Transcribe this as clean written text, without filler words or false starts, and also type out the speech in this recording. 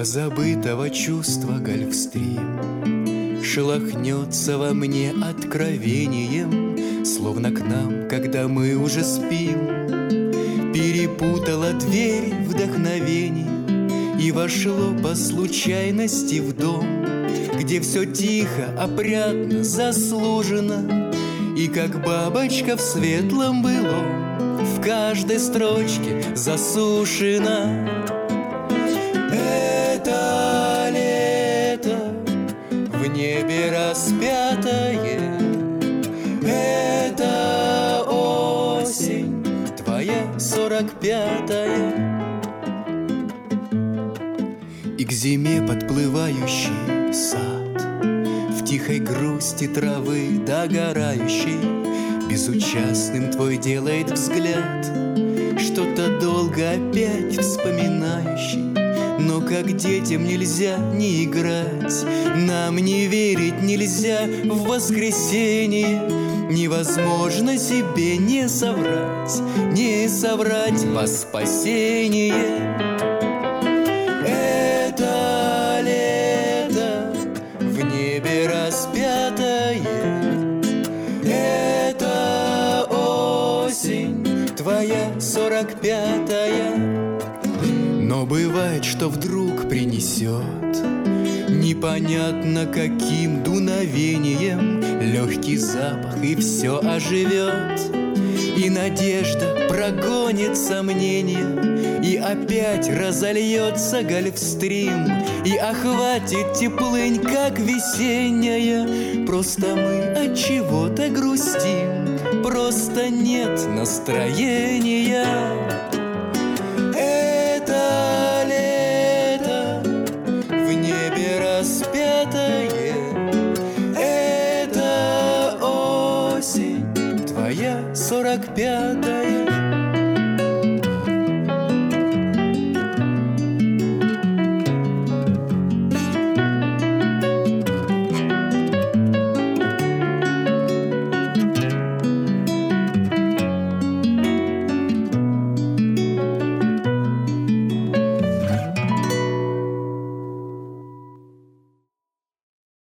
Позабытого чувства Гольфстрим шелохнется во мне откровением, словно к нам, когда мы уже спим. Перепутала дверь вдохновений и вошло по случайности в дом, где все тихо, опрятно, заслуженно, и как бабочка в светлом былом в каждой строчке засушена. Это лето в небе распятое, это осень твоя 45-я. И к зиме подплывающий сад, в тихой грусти травы догорающей, безучастным твой делает взгляд, что-то долго опять вспоминающий. Но как детям нельзя не играть, нам не верить нельзя в воскресенье. Невозможно себе не соврать во спасение. Это лето в небе распятое, это осень твоя 45-я. Но бывает, что вдруг принесет непонятно каким дуновением легкий запах, и все оживет. И надежда прогонит сомнения, и опять разольется Гольфстрим, и охватит теплынь, как весенняя. Просто мы от чего-то грустим, просто нет настроения. Это лето в небе распятое, это осень твоя 45-я.